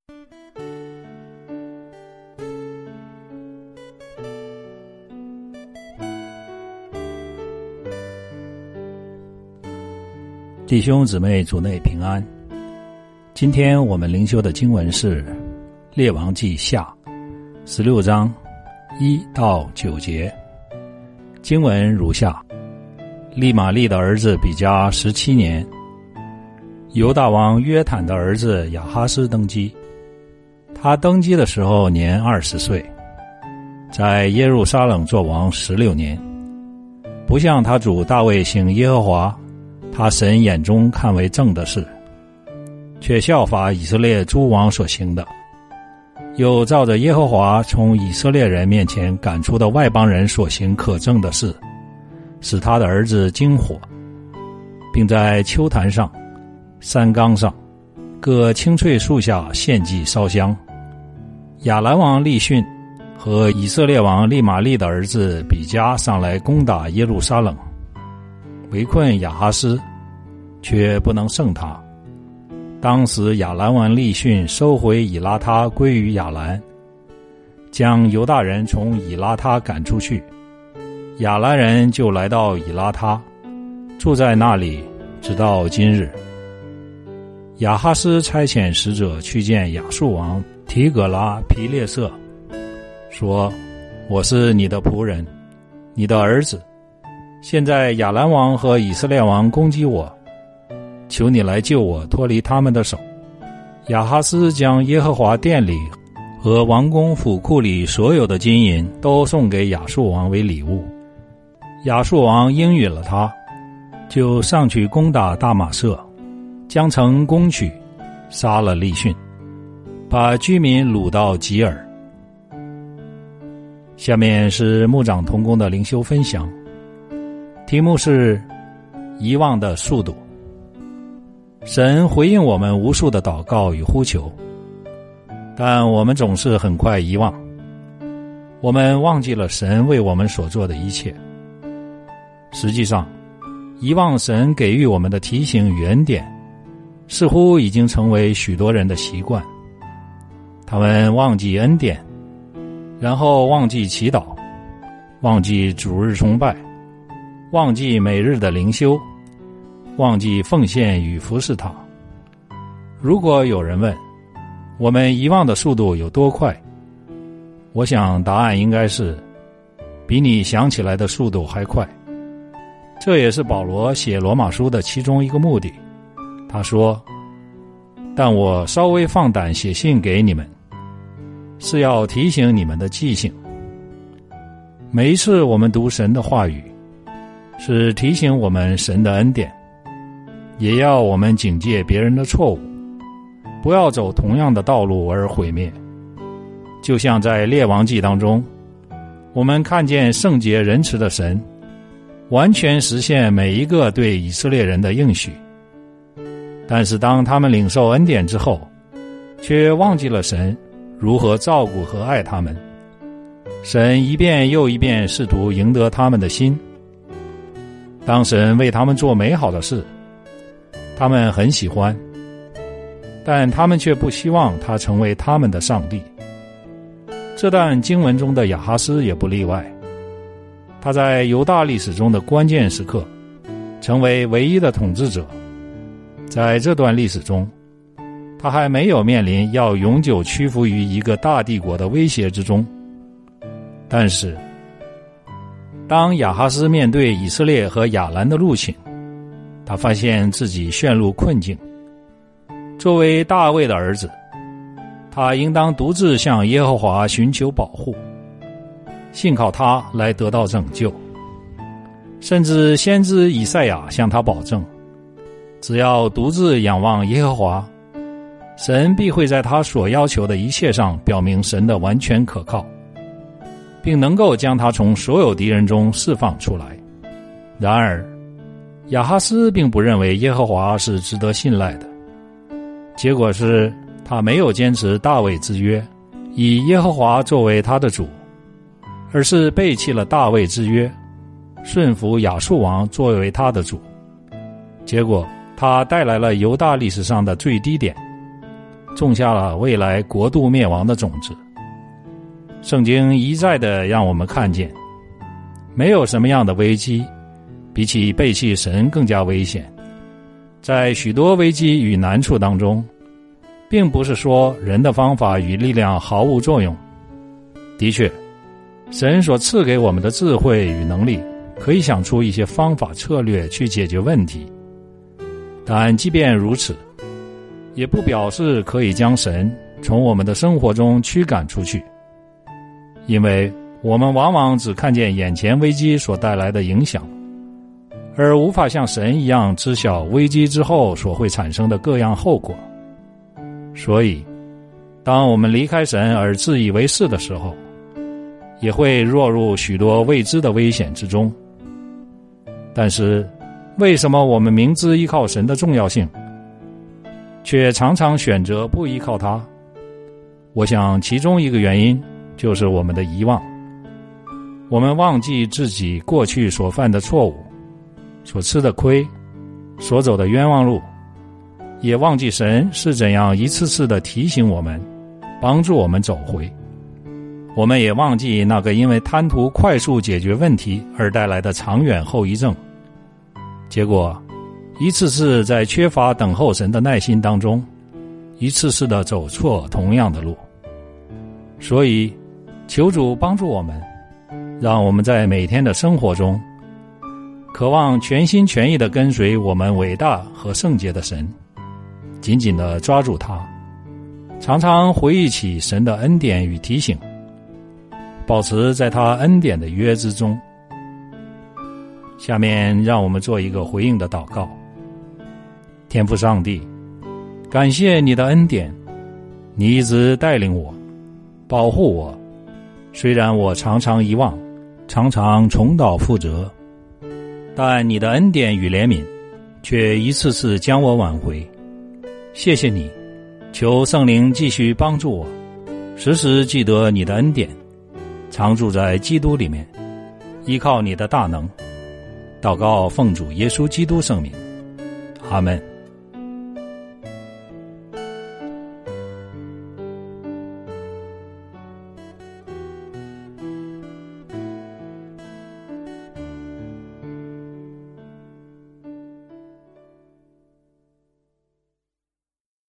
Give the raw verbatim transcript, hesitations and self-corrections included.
弟兄姊妹主内平安。今天我们灵修的经文是列王记下十六章一到九节。经文如下：利玛利的儿子比加十七年，犹大王约坦的儿子亚哈斯登基。他登基的时候年二十岁，在耶路撒冷作王十六年，不像他主大卫行耶和华他神眼中看为正的事，却效法以色列诸王所行的，又照着耶和华从以色列人面前赶出的外邦人所行可憎的事，使他的儿子经火，并在丘坛上、山冈上、各青翠树下献祭烧香。亚兰王利逊和以色列王利玛利的儿子比加上来攻打耶路撒冷，围困亚哈斯，却不能胜他。当时亚兰王利逊收回以拉他归于亚兰，将犹大人从以拉他赶出去，亚兰人就来到以拉他，住在那里直到今日。亚哈斯差遣使者去见亚述王提格拉皮列色，说：我是你的仆人，你的儿子，现在亚兰王和以色列王攻击我，求你来救我脱离他们的手。亚哈斯将耶和华殿里和王宫府库里所有的金银都送给亚述王为礼物。亚述王应允了他，就上去攻打大马色，将城攻取，杀了利逊，把居民掳到吉尔。下面是牧长同工的灵修分享，题目是遗忘的速度。神回应我们无数的祷告与呼求，但我们总是很快遗忘，我们忘记了神为我们所做的一切。实际上，遗忘神给予我们的提醒与恩典，似乎已经成为许多人的习惯。他们忘记恩典，然后忘记祈祷，忘记主日崇拜，忘记每日的灵修，忘记奉献与服侍他。如果有人问我们遗忘的速度有多快，我想答案应该是比你想起来的速度还快。这也是保罗写罗马书的其中一个目的。他说：但我稍微放胆写信给你们，是要提醒你们的记性。每一次我们读神的话语，是提醒我们神的恩典，也要我们警戒别人的错误，不要走同样的道路而毁灭。就像在列王记当中，我们看见圣洁仁慈的神完全实现每一个对以色列人的应许，但是当他们领受恩典之后，却忘记了神如何照顾和爱他们。神一遍又一遍试图赢得他们的心。当神为他们做美好的事，他们很喜欢，但他们却不希望他成为他们的上帝。这段经文中的亚哈斯也不例外，他在犹大历史中的关键时刻成为唯一的统治者。在这段历史中，他还没有面临要永久屈服于一个大帝国的威胁之中。但是当亚哈斯面对以色列和亚兰的入侵，他发现自己陷入困境。作为大卫的儿子，他应当独自向耶和华寻求保护，信靠他来得到拯救。甚至先知以赛亚向他保证，只要独自仰望耶和华，神必会在他所要求的一切上表明神的完全可靠，并能够将他从所有敌人中释放出来。然而亚哈斯并不认为耶和华是值得信赖的，结果是他没有坚持大卫之约，以耶和华作为他的主，而是背弃了大卫之约，顺服亚述王作为他的主。结果他带来了犹大历史上的最低点， 种下了未来国度灭亡的种子。圣经一再地让我们看见，没有什么样的危机比起背弃神更加危险。在许多危机与难处当中，并不是说人的方法与力量毫无作用。的确，神所赐给我们的智慧与能力，可以想出一些方法策略去解决问题。但即便如此，也不表示可以将神从我们的生活中驱赶出去。因为我们往往只看见眼前危机所带来的影响，而无法像神一样知晓危机之后所会产生的各样后果。所以，当我们离开神而自以为是的时候，也会落入许多未知的危险之中。但是，为什么我们明知依靠神的重要性，却常常选择不依靠他？我想其中一个原因就是我们的遗忘。我们忘记自己过去所犯的错误，所吃的亏，所走的冤枉路，也忘记神是怎样一次次的提醒我们，帮助我们走回。我们也忘记那个因为贪图快速解决问题而带来的长远后遗症。结果，一次次在缺乏等候神的耐心当中，一次次的走错同样的路。所以，求主帮助我们，让我们在每天的生活中，渴望全心全意地跟随我们伟大和圣洁的神，紧紧地抓住他，常常回忆起神的恩典与提醒，保持在他恩典的约之中。下面让我们做一个回应的祷告。天父上帝，感谢你的恩典，你一直带领我，保护我，虽然我常常遗忘，常常重蹈覆辙，但你的恩典与怜悯却一次次将我挽回。谢谢你，求圣灵继续帮助我，时时记得你的恩典，常住在基督里面，依靠你的大能。祷告奉主耶稣基督圣名，阿们。